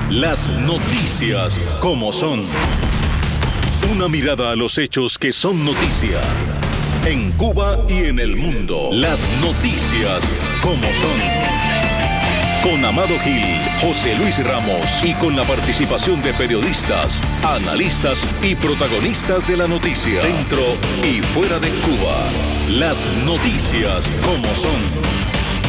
Las noticias como son. Una mirada a los hechos que son noticia. En Cuba y en el mundo. Las noticias como son. Con Amado Gil, José Luis Ramos y con la participación de periodistas, analistas y protagonistas de la noticia. Dentro y fuera de Cuba. Las noticias como son.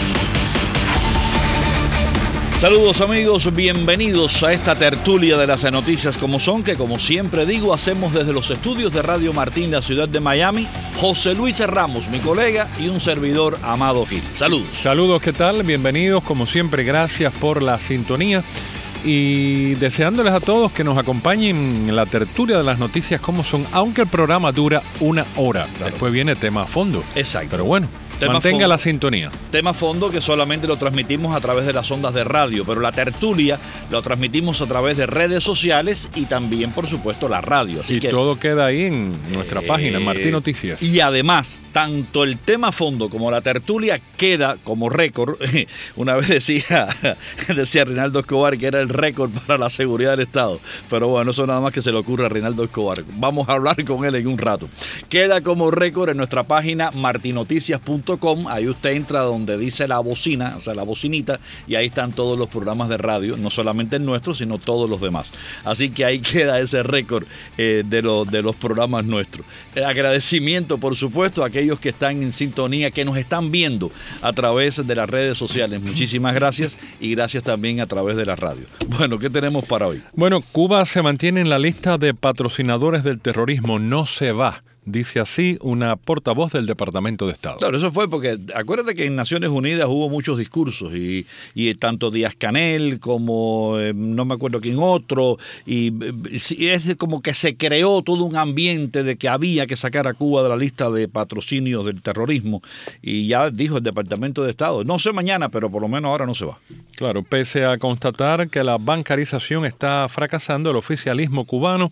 Saludos amigos, bienvenidos a esta tertulia de las noticias como son, que como siempre digo, hacemos desde los estudios de Radio Martín, la ciudad de Miami. José Luis Ramos, mi colega, y un servidor, Amado Gil. Saludos. Saludos, ¿qué tal? Bienvenidos, como siempre, gracias por la sintonía y deseándoles a todos que nos acompañen en la tertulia de las noticias como son, aunque el programa dura 1 hora. Claro. Después viene tema a fondo. Exacto. Pero bueno. Mantenga la sintonía. Tema fondo que solamente lo transmitimos a través de las ondas de radio, pero la tertulia lo transmitimos a través de redes sociales y también, por supuesto, la radio. Así que todo queda ahí en nuestra página, Martín Noticias. Y además, tanto el tema fondo como la tertulia queda como récord. Una vez decía Reinaldo Escobar que era el récord para la seguridad del Estado. Pero bueno, eso nada más que se le ocurre a Reinaldo Escobar. Vamos a hablar con él en un rato. Queda como récord en nuestra página martinoticias.com. Ahí usted entra donde dice la bocina, o sea, la bocinita, y ahí están todos los programas de radio, no solamente el nuestro, sino todos los demás. Así que ahí queda ese récord de los programas nuestros. Agradecimiento, por supuesto, a aquellos que están en sintonía, que nos están viendo a través de las redes sociales. Muchísimas gracias y gracias también a través de la radio. Bueno, ¿qué tenemos para hoy? Bueno, Cuba se mantiene en la lista de patrocinadores del terrorismo, no se va. Dice así una portavoz del Departamento de Estado. Claro, eso fue porque acuérdate que en Naciones Unidas hubo muchos discursos y tanto Díaz-Canel como no me acuerdo quién otro, y es como que se creó todo un ambiente de que había que sacar a Cuba de la lista de patrocinios del terrorismo, y ya dijo el Departamento de Estado, no sé mañana, pero por lo menos ahora no se va. Claro, pese a constatar que la bancarización está fracasando, el oficialismo cubano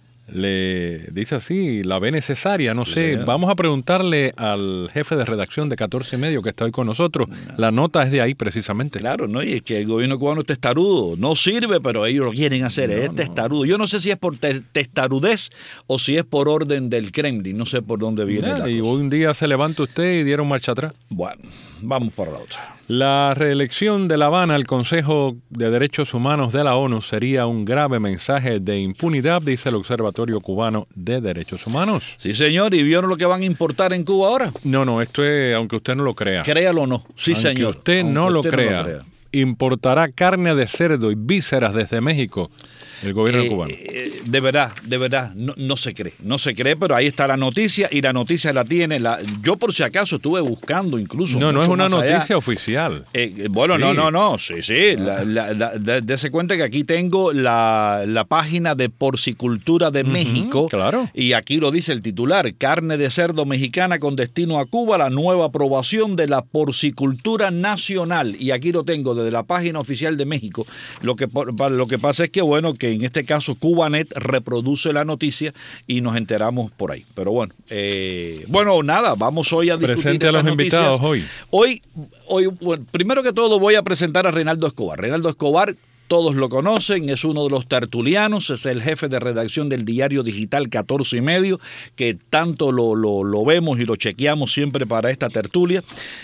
le dice así, la ve necesaria, no sé, vamos a preguntarle al jefe de redacción de 14 y medio que está hoy con nosotros, la nota es de ahí precisamente. Claro, ¿no? Y es que el gobierno cubano es testarudo, no sirve, pero ellos lo quieren hacer, es testarudo. Yo no sé si es por testarudez o si es por orden del Kremlin, no sé por dónde viene la y cosa. Un día se levanta usted y dieron marcha atrás. Bueno, vamos para la otra. La reelección de La Habana al Consejo de Derechos Humanos de la ONU sería un grave mensaje de impunidad, dice el Observatorio Cubano de Derechos Humanos. Sí, señor, ¿y vieron lo que van a importar en Cuba ahora? No, esto es, aunque usted no lo crea. Créalo o no, sí, aunque señor. Usted no lo crea. Importará carne de cerdo y vísceras desde México. El gobierno cubano. De verdad, no se cree, pero ahí está la noticia y la noticia la tiene. Yo por si acaso estuve buscando incluso. No es una noticia oficial. Bueno, sí. Sí. Dese cuenta que aquí tengo la página de Porcicultura de México. Claro. Y aquí lo dice el titular: carne de cerdo mexicana con destino a Cuba, la nueva aprobación de la porcicultura nacional. Y aquí lo tengo desde la página oficial de México. Lo que pasa es que, bueno, que en este caso Cubanet reproduce la noticia y nos enteramos por ahí. Pero bueno, nada, vamos hoy a discutir. Presente a los invitados hoy. Hoy, bueno, primero que todo voy a presentar a Reinaldo Escobar. Reinaldo Escobar, todos lo conocen, es uno de los tertulianos, es el jefe de redacción del diario digital 14 y medio, que tanto lo vemos y lo chequeamos siempre para esta tertulia.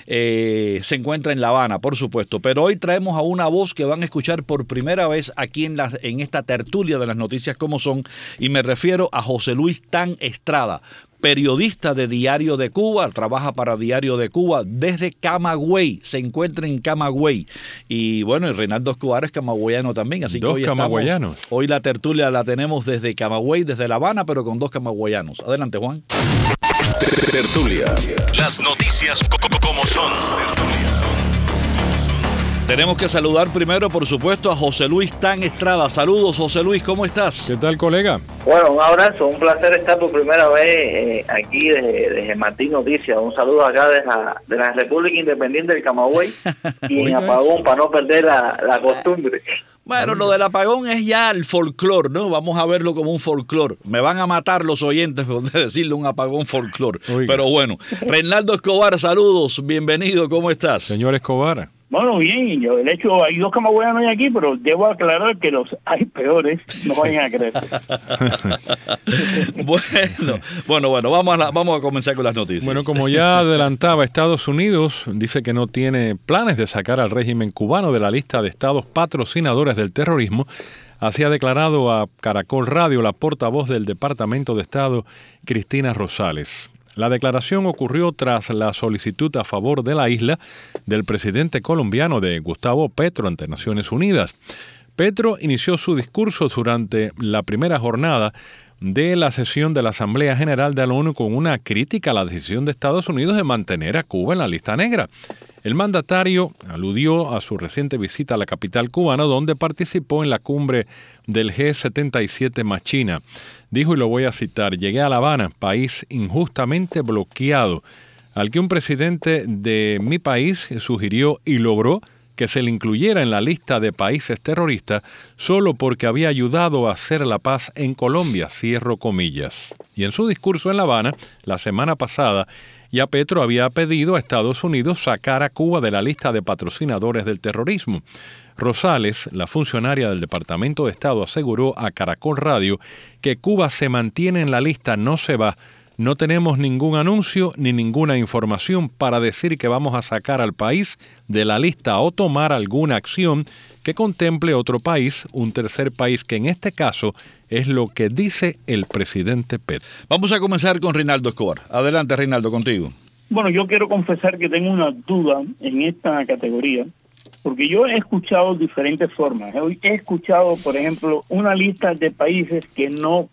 Se encuentra en La Habana, por supuesto, pero hoy traemos a una voz que van a escuchar por primera vez aquí en esta tertulia de las noticias como son, y me refiero a José Luis Tan Estrada, periodista de Diario de Cuba, trabaja para Diario de Cuba desde Camagüey, se encuentra en Camagüey. Y bueno, el Reinaldo Escobar es camagüeyano también, así que hoy camagüeyanos. Hoy la tertulia la tenemos desde Camagüey, desde La Habana, pero con 2 camagüeyanos. Adelante, Juan. Tertulia. Las noticias como son. Tenemos que saludar primero, por supuesto, a José Luis Tan Estrada. Saludos, José Luis, ¿cómo estás? ¿Qué tal, colega? Bueno, un abrazo, un placer estar por primera vez aquí desde Martín Noticias. Un saludo acá de la República Independiente del Camagüey y en apagón para no perder la costumbre. Bueno, lo del apagón es ya el folclore, ¿no? Vamos a verlo como un folclore. Me van a matar los oyentes por decirle un apagón folclore. Pero bueno, Reinaldo Escobar, saludos, bienvenido, ¿cómo estás? Señor Escobar. Bueno, bien, yo el hecho, hay 2 camagüeyanos aquí, pero debo aclarar que los hay peores, no vayan a creer. Bueno, vamos a comenzar con las noticias. Bueno, como ya adelantaba, Estados Unidos dice que no tiene planes de sacar al régimen cubano de la lista de estados patrocinadores del terrorismo. Así ha declarado a Caracol Radio la portavoz del Departamento de Estado, Cristina Rosales. La declaración ocurrió tras la solicitud a favor de la isla del presidente colombiano de Gustavo Petro ante Naciones Unidas. Petro inició su discurso durante la primera jornada de la sesión de la Asamblea General de la ONU con una crítica a la decisión de Estados Unidos de mantener a Cuba en la lista negra. El mandatario aludió a su reciente visita a la capital cubana, donde participó en la cumbre del G77 más China. Dijo, y lo voy a citar: llegué a La Habana, país injustamente bloqueado, al que un presidente de mi país sugirió y logró que se le incluyera en la lista de países terroristas solo porque había ayudado a hacer la paz en Colombia, cierro comillas. Y en su discurso en La Habana, la semana pasada, ya Petro había pedido a Estados Unidos sacar a Cuba de la lista de patrocinadores del terrorismo. Rosales, la funcionaria del Departamento de Estado, aseguró a Caracol Radio que Cuba se mantiene en la lista, no se va. No tenemos ningún anuncio ni ninguna información para decir que vamos a sacar al país de la lista o tomar alguna acción que contemple otro país, un tercer país, que en este caso es lo que dice el presidente Petro. Vamos a comenzar con Reinaldo Escobar. Adelante, Reinaldo, contigo. Bueno, yo quiero confesar que tengo una duda en esta categoría, porque yo he escuchado diferentes formas. He escuchado, por ejemplo, una lista de países que no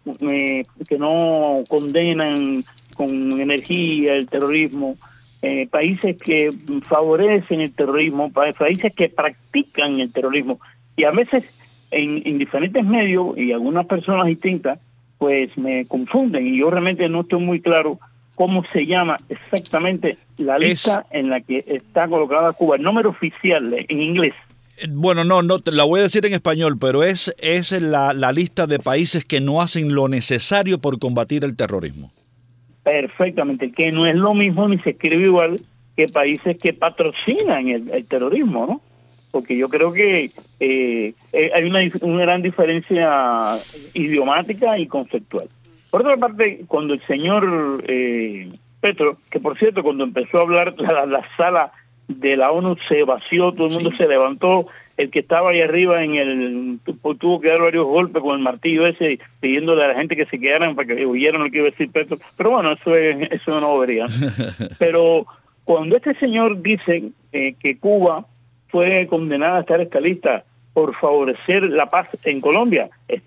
condenan con energía el terrorismo, países que favorecen el terrorismo, países que practican el terrorismo. Y a veces en diferentes medios y algunas personas distintas, pues me confunden y yo realmente no estoy muy claro cómo se llama exactamente la lista en la que está colocada Cuba, el número oficial en inglés. Bueno, no, te la voy a decir en español, pero es la lista de países que no hacen lo necesario por combatir el terrorismo. Perfectamente, que no es lo mismo ni se escribe igual que países que patrocinan el terrorismo, ¿no? Porque yo creo que hay una gran diferencia idiomática y conceptual. Por otra parte, cuando el señor Petro, que por cierto, cuando empezó a hablar, la sala de la ONU se vació, todo el mundo se levantó, el que estaba ahí arriba tuvo que dar varios golpes con el martillo ese, pidiéndole a la gente que se quedaran para que oyeran lo que iba a decir Petro. Pero bueno, eso es una bobería. Pero cuando este señor dice que Cuba fue condenada a estar en esta lista por favorecer la paz en Colombia,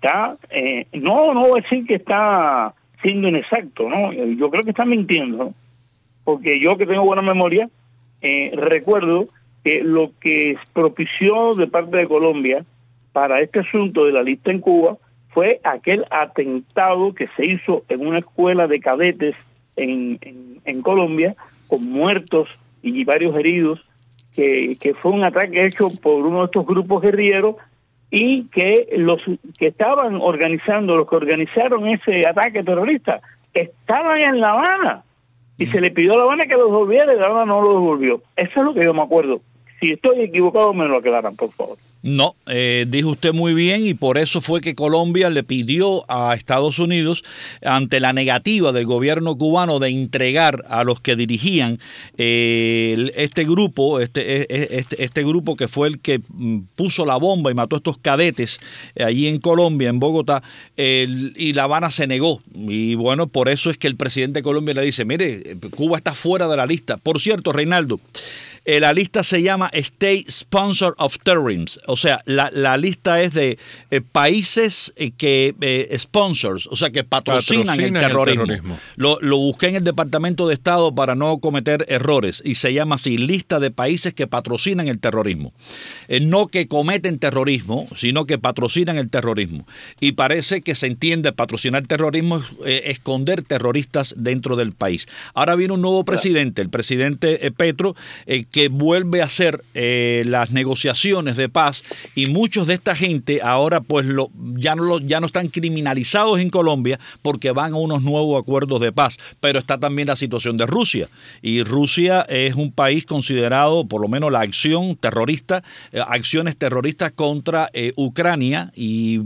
no voy a decir que está siendo inexacto, ¿no? Yo creo que está mintiendo, ¿no? Porque yo, que tengo buena memoria, recuerdo que lo que propició de parte de Colombia para este asunto de la lista en Cuba fue aquel atentado que se hizo en una escuela de cadetes en Colombia, con muertos y varios heridos, que fue un ataque hecho por uno de estos grupos guerrilleros y que los que estaban organizando, los que organizaron ese ataque terrorista, estaban en La Habana y se le pidió a La Habana que los devolviera y La Habana no lo devolvió. Eso es lo que yo me acuerdo. Si estoy equivocado, me lo aclaran, por favor. No, dijo usted muy bien, y por eso fue que Colombia le pidió a Estados Unidos, ante la negativa del gobierno cubano de entregar a los que dirigían este grupo que fue el que puso la bomba y mató a estos cadetes allí en Colombia, en Bogotá, y La Habana se negó. Y bueno, por eso es que el presidente de Colombia le dice, mire, Cuba está fuera de la lista. Por cierto, Reinaldo, la lista se llama State Sponsor of Terrorism, o sea, la lista es de países que sponsors, o sea, que patrocinan el terrorismo. Lo busqué en el Departamento de Estado para no cometer errores y se llama así, lista de países que patrocinan el terrorismo. No que cometen terrorismo, sino que patrocinan el terrorismo. Y parece que se entiende patrocinar terrorismo es esconder terroristas dentro del país. Ahora viene un nuevo presidente, el presidente Petro, que vuelve a hacer las negociaciones de paz, y muchos de esta gente ahora pues ya no están criminalizados en Colombia porque van a unos nuevos acuerdos de paz. Pero está también la situación de Rusia, y Rusia es un país considerado, por lo menos la acción terrorista, acciones terroristas contra Ucrania, y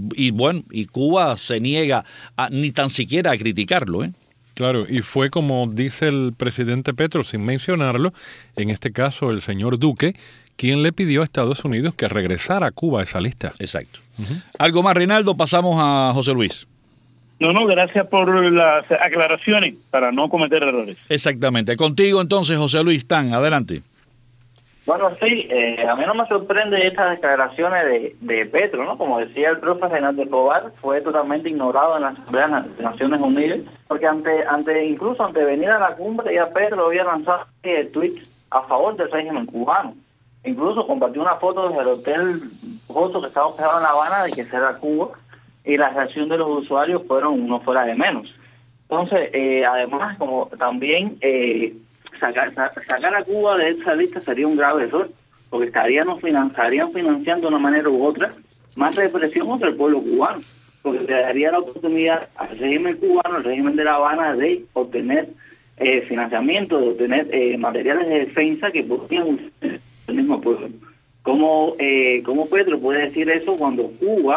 Cuba se niega ni tan siquiera a criticarlo, ¿eh? Claro, y fue como dice el presidente Petro, sin mencionarlo, en este caso el señor Duque, quien le pidió a Estados Unidos que regresara a Cuba a esa lista. Exacto. ¿Algo más, Reinaldo? Pasamos a José Luis. No, gracias por las aclaraciones para no cometer errores. Exactamente. Contigo entonces, José Luis Tan, adelante. Bueno, sí, a mí no me sorprende estas declaraciones de Petro, ¿no? Como decía el profe Reinaldo Escobar, fue totalmente ignorado en la Asamblea de Naciones Unidas, porque incluso ante venir a la cumbre, ya Petro había lanzado tweets a favor del régimen cubano. Incluso compartió una foto desde el hotel Joso que estaba hospedado en La Habana, de que será Cuba, y la reacción de los usuarios no fuera de menos. Entonces, además, como también sacar a Cuba de esa lista sería un grave error, porque estarían financiando de una manera u otra más represión contra el pueblo cubano, porque le daría la oportunidad al régimen cubano, al régimen de La Habana, de obtener financiamiento, de obtener materiales de defensa que podrían usar el mismo pueblo. ¿Cómo Petro puede decir eso cuando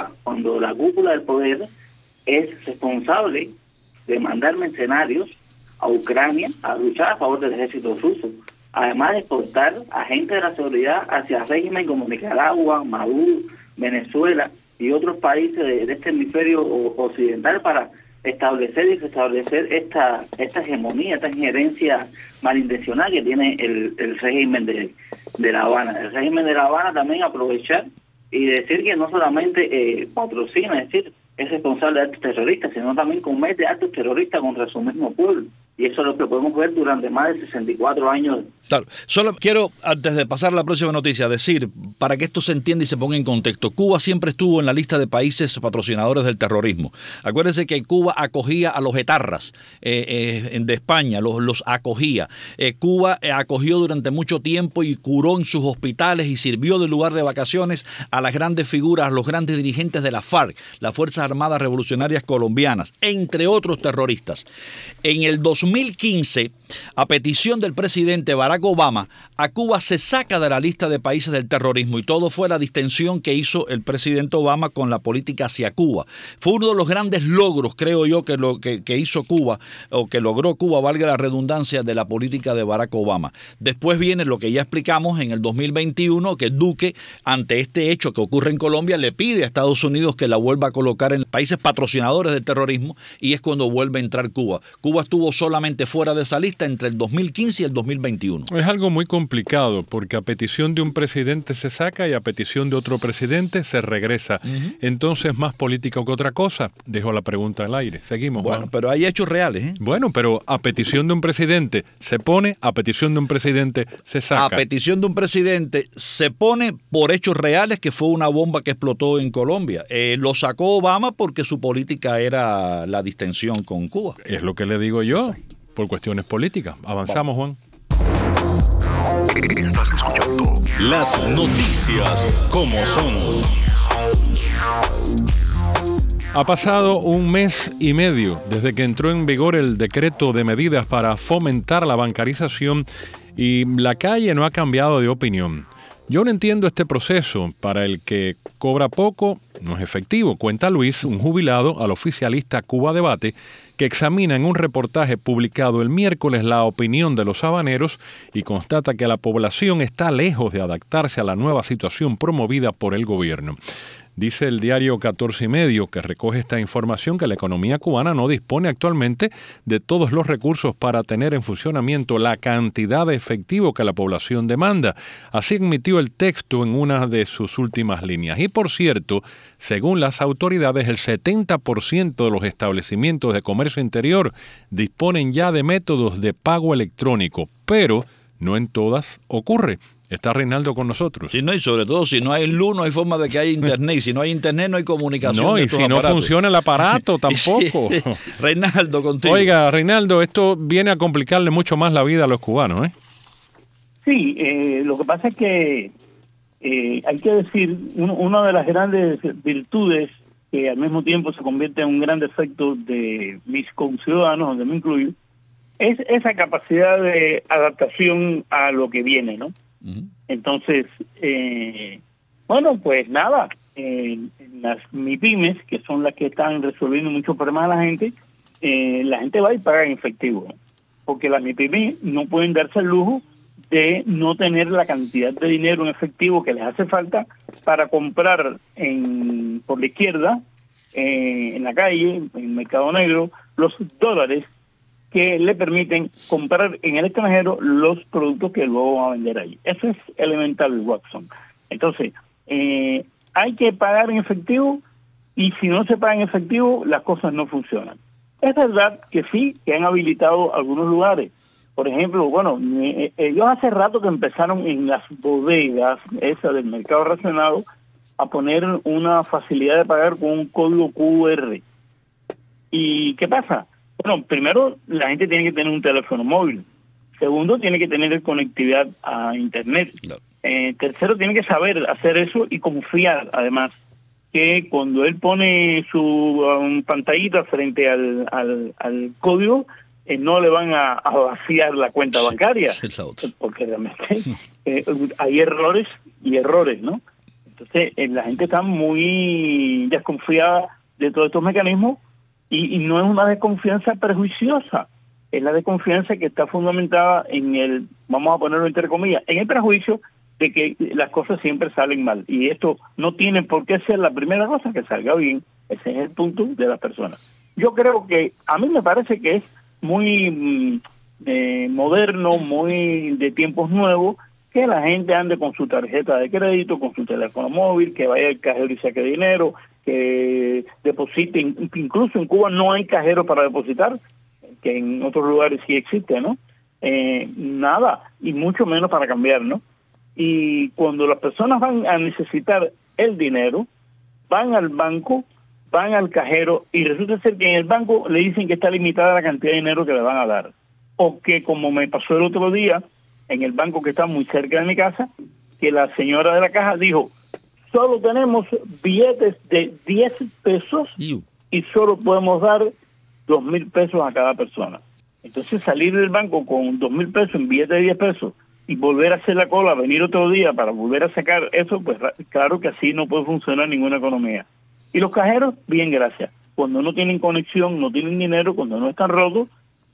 la cúpula del poder es responsable de mandar mercenarios a Ucrania a luchar a favor del ejército ruso, además de exportar agentes de la seguridad hacia regímenes como Nicaragua, Maduro, Venezuela y otros países de este hemisferio occidental para establecer y restablecer esta hegemonía, esta injerencia malintencionada que tiene el régimen de La Habana? El régimen de La Habana también aprovechar y decir que no solamente patrocina, es decir, es responsable de actos terroristas, sino también comete actos terroristas contra su mismo pueblo. Y eso es lo que podemos ver durante más de 64 años. Claro. Solo quiero, antes de pasar a la próxima noticia, decir, para que esto se entienda y se ponga en contexto, Cuba siempre estuvo en la lista de países patrocinadores del terrorismo. Acuérdense que Cuba acogía a los etarras de España, los acogía. Cuba acogió durante mucho tiempo y curó en sus hospitales y sirvió de lugar de vacaciones a las grandes figuras, a los grandes dirigentes de la FARC, las Fuerzas Armadas Revolucionarias Colombianas, entre otros terroristas. En el 2015, a petición del presidente Barack Obama, a Cuba se saca de la lista de países del terrorismo, y todo fue la distensión que hizo el presidente Obama con la política hacia Cuba. Fue uno de los grandes logros, creo yo, que hizo Cuba, o que logró Cuba, valga la redundancia, de la política de Barack Obama. Después viene lo que ya explicamos en el 2021, que Duque, ante este hecho que ocurre en Colombia, le pide a Estados Unidos que la vuelva a colocar en países patrocinadores del terrorismo, y es cuando vuelve a entrar Cuba. Cuba estuvo solamente fuera de esa lista entre el 2015 y el 2021. Es algo muy complicado, porque a petición de un presidente se saca y a petición de otro presidente se regresa. Entonces, ¿más política que otra cosa? Dejo la pregunta al aire. Seguimos. Bueno, Juan. pero hay hechos reales, ¿eh? Bueno, pero a petición de un presidente se pone, a petición de un presidente se saca. A petición de un presidente se pone por hechos reales, que fue una bomba que explotó en Colombia. Lo sacó Obama porque su política era la distensión con Cuba. Es lo que le digo yo. Exacto. Por cuestiones políticas. Avanzamos, Juan. Estás escuchando las noticias como son. Ha pasado un mes y medio desde que entró en vigor el decreto de medidas para fomentar la bancarización, y la calle no ha cambiado de opinión. Yo no entiendo este proceso. Para el que cobra poco, no es efectivo, cuenta Luis, un jubilado al oficialista Cuba Debate, que examina en un reportaje publicado el miércoles la opinión de los habaneros y constata que la población está lejos de adaptarse a la nueva situación promovida por el gobierno. Dice el diario 14 y Medio, que recoge esta información, que la economía cubana no dispone actualmente de todos los recursos para tener en funcionamiento la cantidad de efectivo que la población demanda. Así admitió el texto en una de sus últimas líneas. Y por cierto, según las autoridades, el 70% de los establecimientos de comercio interior disponen ya de métodos de pago electrónico, pero no en todas ocurre. Está Reinaldo con nosotros. Sí, no, y sobre todo, si no hay luz, no hay forma de que haya internet. Y si no hay internet, no hay comunicación. No, y si no funciona el aparato, tampoco. Sí. Reinaldo, contigo. Oiga, Reinaldo, esto viene a complicarle mucho más la vida a los cubanos, ¿eh? Sí, lo que pasa es que hay que decir, una de las grandes virtudes que al mismo tiempo se convierte en un gran defecto de mis conciudadanos, donde me incluyo, es esa capacidad de adaptación a lo que viene, ¿no? Uh-huh. Entonces, bueno, pues nada, en las MIPYMES, que son las que están resolviendo muchos problemas a la gente va y paga en efectivo, ¿no? Porque las MIPYMES no pueden darse el lujo de no tener la cantidad de dinero en efectivo que les hace falta para comprar por la izquierda, en la calle, en el mercado negro, los dólares que le permiten comprar en el extranjero los productos que luego van a vender allí. Eso es elemental, Watson. Entonces, hay que pagar en efectivo, y si no se paga en efectivo, las cosas no funcionan. Es verdad que sí, que han habilitado algunos lugares. Por ejemplo, bueno, ellos hace rato que empezaron en las bodegas, esa del mercado racionado, a poner una facilidad de pagar con un código QR. ¿Y qué pasa? Bueno, primero, la gente tiene que tener un teléfono móvil. Segundo, tiene que tener conectividad a Internet. No. Tercero, tiene que saber hacer eso y confiar, además, que cuando él pone su pantallita frente al código, no le van a vaciar la cuenta bancaria, porque realmente hay errores y errores, ¿no? Entonces, la gente está muy desconfiada de todos estos mecanismos, y no es una desconfianza prejuiciosa, es la desconfianza que está fundamentada en vamos a ponerlo entre comillas, en el prejuicio de que las cosas siempre salen mal, y esto no tiene por qué ser la primera cosa que salga bien. Ese es el punto de las personas. Yo creo que, a mí me parece que es muy moderno, muy de tiempos nuevos, que la gente ande con su tarjeta de crédito, con su teléfono móvil, que vaya al cajero y saque dinero, que depositen. Incluso en Cuba no hay cajero para depositar, que en otros lugares sí existe, ¿no? Nada, y mucho menos para cambiar, ¿no? Y cuando las personas van a necesitar el dinero, van al banco, van al cajero, y resulta ser que en el banco le dicen que está limitada la cantidad de dinero que le van a dar. O que, como me pasó el otro día, en el banco que está muy cerca de mi casa, que la señora de la caja dijo: solo tenemos billetes de 10 pesos y solo podemos dar 2,000 pesos a cada persona. Entonces, salir del banco con 2,000 pesos en billetes de 10 pesos y volver a hacer la cola, venir otro día para volver a sacar eso, pues claro que así no puede funcionar ninguna economía. Y los cajeros, bien, gracias. Cuando no tienen conexión, no tienen dinero, cuando no están rotos,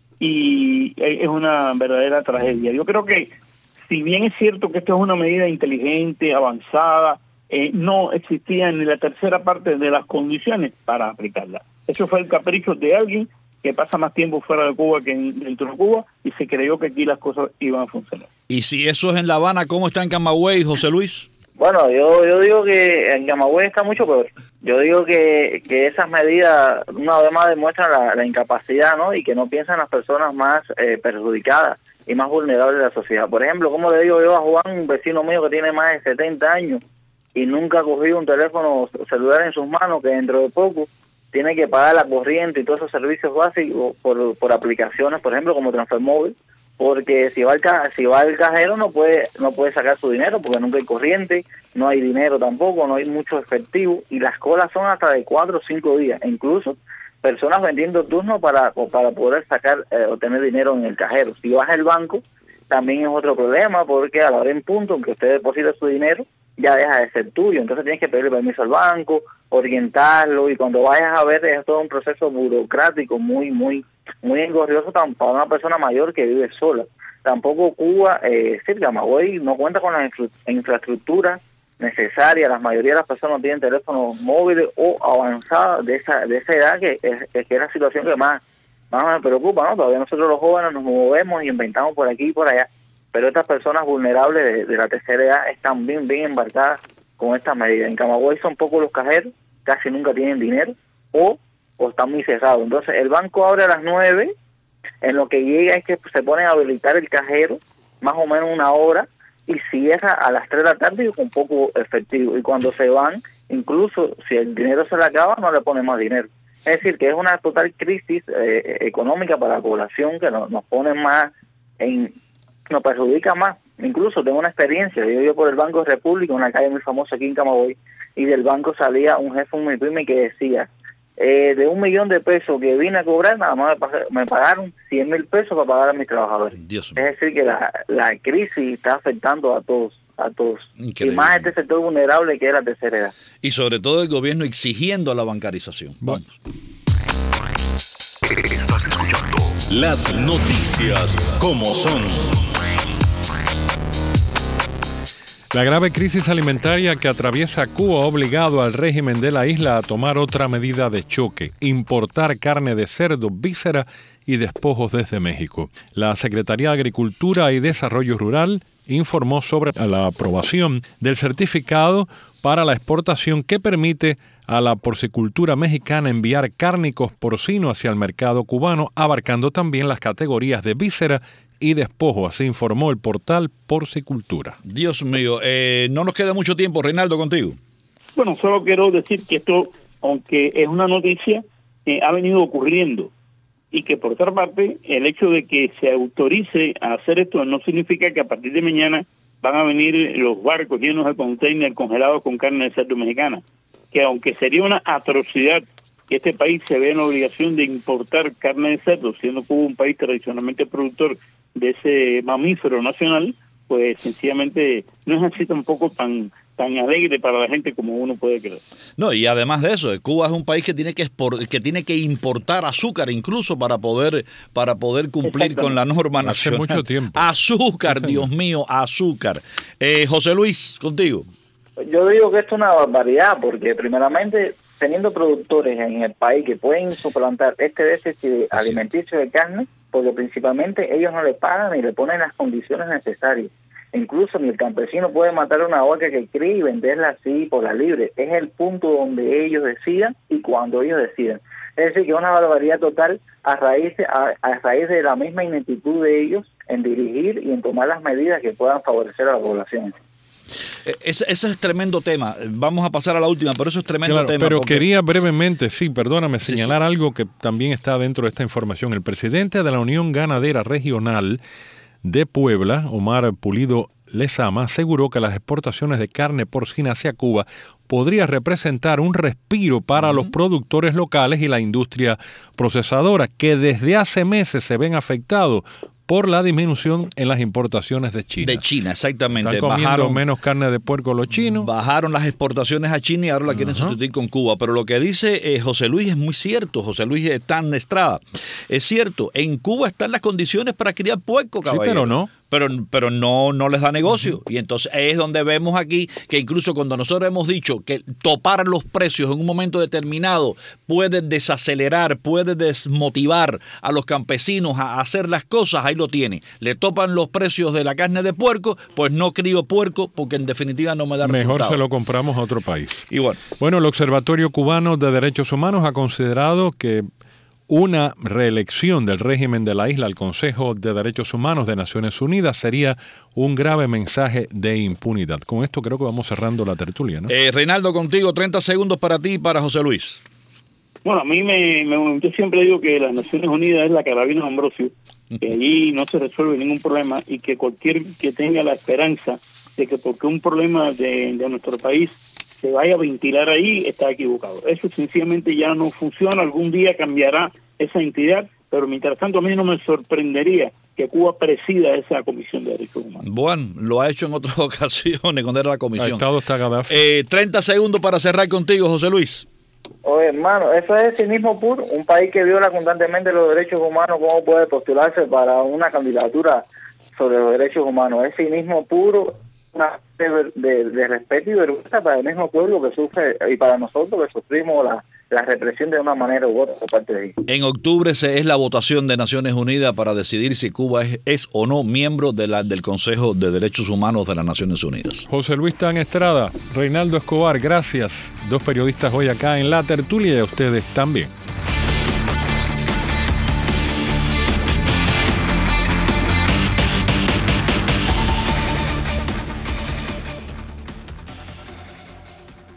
y es una verdadera tragedia. Yo creo que, si bien es cierto que esto es una medida inteligente, avanzada, no existía ni la tercera parte de las condiciones para aplicarla. Eso fue el capricho de alguien que pasa más tiempo fuera de Cuba que dentro de Cuba, y se creyó que aquí las cosas iban a funcionar. Y si eso es en La Habana, ¿cómo está en Camagüey, José Luis? Bueno, yo digo que en Camagüey está mucho peor. Yo digo que esas medidas una vez más demuestran la incapacidad, ¿no? Y que no piensan las personas más perjudicadas y más vulnerables de la sociedad. Por ejemplo, como le digo yo a Juan, un vecino mío que tiene más de 70 años y nunca ha cogido un teléfono celular en sus manos, que dentro de poco tiene que pagar la corriente y todos esos servicios básicos por aplicaciones, por ejemplo, como Transfermóvil, porque si va al cajero no puede sacar su dinero, porque nunca hay corriente, no hay dinero tampoco, no hay mucho efectivo, y las colas son hasta de 4 o 5 días, e incluso personas vendiendo turnos para poder sacar o tener dinero en el cajero. Si vas al banco, también es otro problema, porque a la hora en punto en que usted deposita su dinero, ya deja de ser tuyo, entonces tienes que pedirle permiso al banco, orientarlo, y cuando vayas a ver es todo un proceso burocrático muy engorrioso para una persona mayor que vive sola. Tampoco Cuba, Camagüey no cuenta con la infraestructura necesaria. La mayoría de las personas no tienen teléfonos móviles o avanzados de esa edad, que es la situación que más me preocupa, ¿no? Todavía nosotros los jóvenes nos movemos y inventamos por aquí y por allá, pero estas personas vulnerables de la tercera edad están bien embarcadas con estas medidas. En Camagüey son pocos los cajeros, casi nunca tienen dinero o están muy cerrados. Entonces el banco abre a las 9, en lo que llega es que se pone a habilitar el cajero más o menos una hora y cierra a las 3 de la tarde con poco efectivo. Y cuando se van, incluso si el dinero se le acaba, no le ponen más dinero. Es decir, que es una total crisis económica para la población, que nos pone más nos perjudica más Incluso tengo una experiencia, yo vivo por el Banco República, una calle muy famosa aquí en Camagüey, y del banco salía un jefe de un MIPYME que decía, de $1,000,000 que vine a cobrar, nada más me pagaron 100,000 pesos para pagar a mis trabajadores. Dios mío. Es decir, que la crisis está afectando a todos. Increíble. Y más este sector vulnerable que es la tercera edad. Y sobre todo el gobierno exigiendo la bancarización. Vamos. Estás escuchando las noticias como son. La grave crisis alimentaria que atraviesa Cuba ha obligado al régimen de la isla a tomar otra medida de choque: importar carne de cerdo, víscera y despojos desde México. La Secretaría de Agricultura y Desarrollo Rural informó sobre la aprobación del certificado para la exportación que permite a la porcicultura mexicana enviar cárnicos porcinos hacia el mercado cubano, abarcando también las categorías de víscera y despojo, así informó el portal Porcicultura. Dios mío, no nos queda mucho tiempo. Reinaldo, contigo. Bueno, solo quiero decir que esto, aunque es una noticia, ha venido ocurriendo, y que por otra parte, el hecho de que se autorice a hacer esto no significa que a partir de mañana van a venir los barcos llenos de containers congelados con carne de cerdo mexicana, que aunque sería una atrocidad que este país se vea en la obligación de importar carne de cerdo, siendo Cuba un país tradicionalmente productor de ese mamífero nacional, pues sencillamente no es así tampoco tan alegre para la gente como uno puede creer. No, y además de eso, Cuba es un país que tiene que importar azúcar incluso para poder cumplir con la norma nacional. Hace mucho tiempo. Azúcar, Dios mío, azúcar. José Luis, contigo. Yo digo que esto es una barbaridad, porque primeramente, teniendo productores en el país que pueden suplantar este déficit alimenticio de carne, porque principalmente ellos no le pagan ni le ponen las condiciones necesarias. Incluso ni el campesino puede matar una vaca que cría y venderla así por la libre. Es el punto donde ellos decidan y cuando ellos decidan. Es decir, que es una barbaridad total a raíz de la misma ineptitud de ellos en dirigir y en tomar las medidas que puedan favorecer a la población. Ese es tremendo tema. Vamos a pasar a la última, pero eso es tremendo tema. Pero quería brevemente, señalar algo que también está dentro de esta información. El presidente de la Unión Ganadera Regional de Puebla, Omar Pulido Lezama, aseguró que las exportaciones de carne porcina hacia Cuba podría representar un respiro para los productores locales y la industria procesadora, que desde hace meses se ven afectados por la disminución en las importaciones de China. De China, exactamente. Están comiendo menos carne de puerco los chinos. Bajaron las exportaciones a China y ahora la quieren sustituir con Cuba. Pero lo que dice José Luis es muy cierto. José Luis Tan Estrada. Es cierto, en Cuba están las condiciones para criar puerco, caballero. Sí, pero no. Pero no les da negocio. Y entonces es donde vemos aquí que incluso cuando nosotros hemos dicho que topar los precios en un momento determinado puede desacelerar, puede desmotivar a los campesinos a hacer las cosas, ahí lo tiene. Le topan los precios de la carne de puerco, pues no crío puerco porque en definitiva no me da resultado. Mejor se lo compramos a otro país. Y bueno, el Observatorio Cubano de Derechos Humanos ha considerado que una reelección del régimen de la isla al Consejo de Derechos Humanos de Naciones Unidas sería un grave mensaje de impunidad. Con esto creo que vamos cerrando la tertulia, ¿no? Reinaldo, contigo, 30 segundos para ti y para José Luis. Bueno, a mí yo siempre digo que las Naciones Unidas es la carabina de Ambrosio, que allí no se resuelve ningún problema y que cualquier que tenga la esperanza de que porque un problema de nuestro país se vaya a ventilar ahí, está equivocado. Eso sencillamente ya no funciona, algún día cambiará esa entidad, pero mientras tanto a mí no me sorprendería que Cuba presida esa Comisión de Derechos Humanos. Bueno, lo ha hecho en otras ocasiones cuando era la comisión. El Estado está Gaddafi. 30 segundos para cerrar contigo, José Luis. Oye, hermano, eso es cinismo puro. Un país que viola constantemente los derechos humanos, ¿cómo puede postularse para una candidatura sobre los derechos humanos? Es cinismo puro, una de respeto y vergüenza para el mismo pueblo que sufre y para nosotros que sufrimos la represión de una manera u otra por parte de ellos. En octubre es la votación de Naciones Unidas para decidir si Cuba es o no miembro del Consejo de Derechos Humanos de las Naciones Unidas. José Luis Tan Estrada, Reinaldo Escobar, gracias. Dos periodistas hoy acá en La Tertulia y a ustedes también.